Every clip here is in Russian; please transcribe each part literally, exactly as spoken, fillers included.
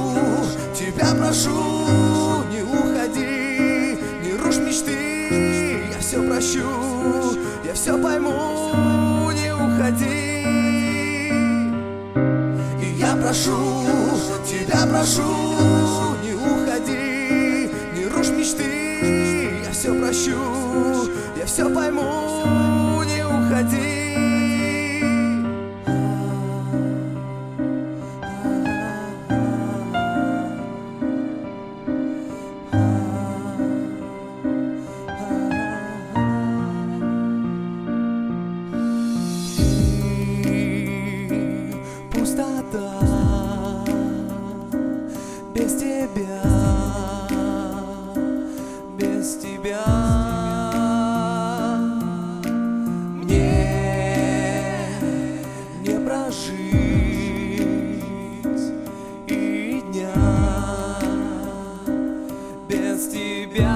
тебя прошу, не уходи, не рушь мечты. Я все прощу, я все пойму, не уходи. И я прошу, тебя прошу, не уходи, не рушь мечты. Я все прощу, я все пойму, не уходи. Пустота без тебя, без тебя мне не прожить и дня без тебя.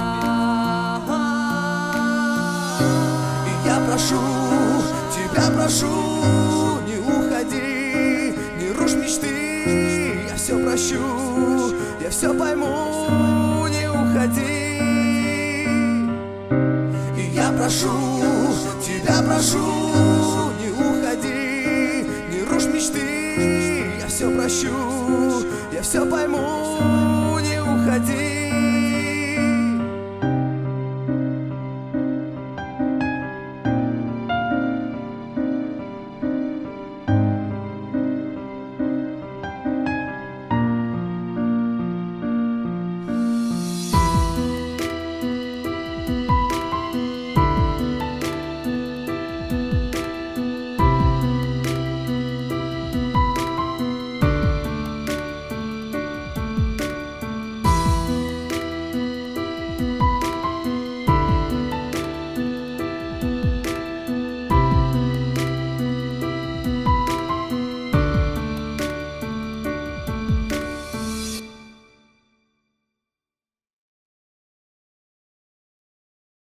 И я прошу, тебя прошу, не уходи, не рушь мечты. Я все прощу, я все пойму, не уходи. И я прошу, тебя прошу, не уходи, не рушь мечты. Я все прощу, я все пойму, не уходи.